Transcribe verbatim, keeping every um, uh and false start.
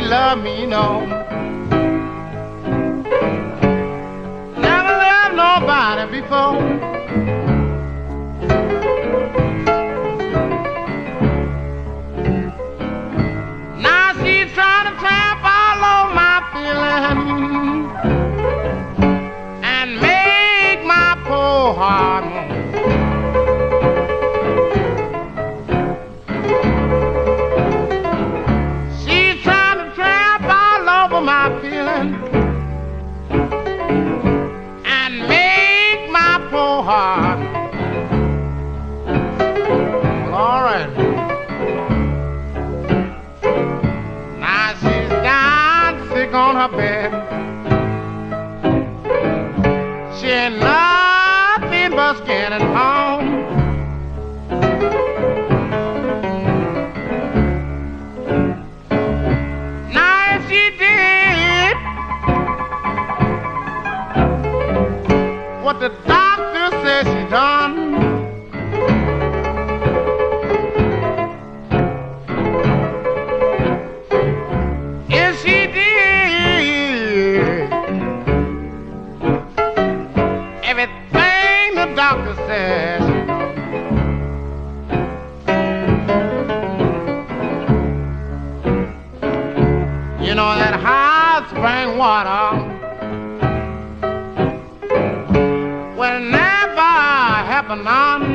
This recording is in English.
love me, no. Never loved nobody before. Now she's trying to tramp all over my feelings and make my poor heart moan. My feeling and make my poor heart. Well, all right. Now she's down sick on her bed. She ain't nothing but skin and bone. What the doctor says she done, if she did everything the doctor says, you know that hot spring water will never happen on.